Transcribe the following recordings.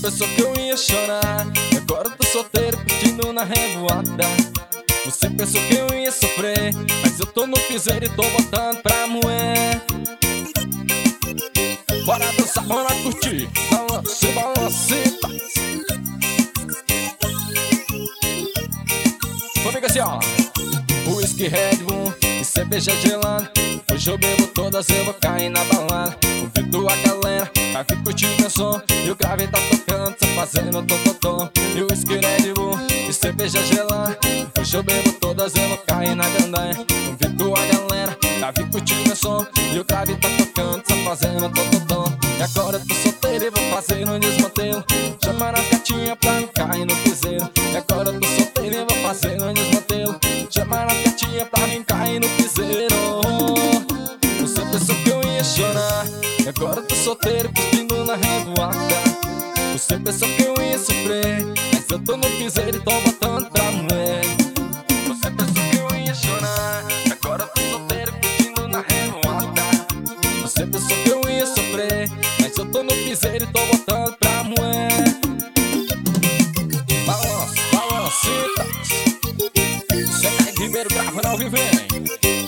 pensou que eu ia chorar, e agora eu tô solteiro curtindo na revoada. Você pensou que eu ia sofrer, mas eu tô no piseiro e tô botando pra moer. Bora dançar, bora curtir, balance, balance. Comigo assim, ó. Whisky, Red Bull e cerveja gelada. Hoje eu bebo todas, eu vou cair na balada. Convido a galera pra vir curtir meu som, e o grave tá tocando, tá fazendo tototó. E whisky, Red Bull e cerveja gelada. Hoje eu bebo todas, eu vou cair na gandaia. Convido a galera pra vir curtir meu som, e o grave tá tocando, tá fazendo tototó. E agora eu tô solteiro e vou fazer um desmantelo, chamar as gatinhas pra me cair no piseiro. E agora eu tô solteiro e vou fazer um desmantelo, chamar as gatinhas pra me cair no piseiro. Você pensou que eu ia chorar, e agora eu tô solteiro curtindo na revoada. Você pensou que eu ia sofrer, mas eu tô no piseiro e tô botando pra moer. Você pensou que eu ia chorar, e agora eu tô solteiro curtindo na revoada. Você pensou que eu ia sofrer, mas eu tô no piseiro e tô botando pra moer. Balança, balancita. Você cai primeiro, grava ao vivo, hein?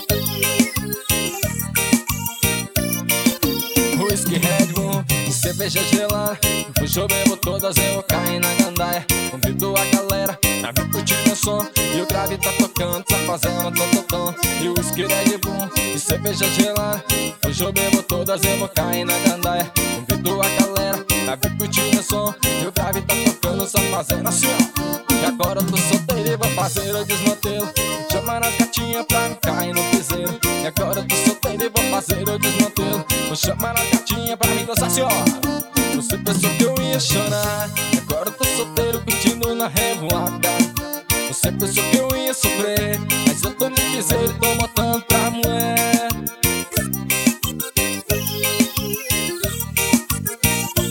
Whisky, Red Bull e cerveja gelada. Hoje eu bebo todas, eu vou cair na gandaia. Convido a galera pra vir curtir meu som, e o grave tá tocando, tá fazendo tototó. E whisky, Red Bull e cerveja gelada. Hoje eu bebo todas, eu vou cair na gandaia. Convido a galera pra vir curtir meu som, e o grave tá tocando, só fazendo assim, ó. E agora eu tô solteiro e vou fazer o desmantelo, chamar as gatinhas pra me cair no piseiro. E agora eu tô solteiro e vou fazer o desmantelo, vou chamar as gatinhas pra me dançar assim, ó. Você pensou que eu ia chorar, e agora eu tô solteiro curtindo na revoada. Você pensou que eu ia sofrer, mas eu tô no piseiro e tô botando pra moer.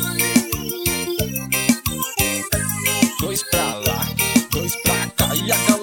Dois pra lá, dois pra cá e acabou.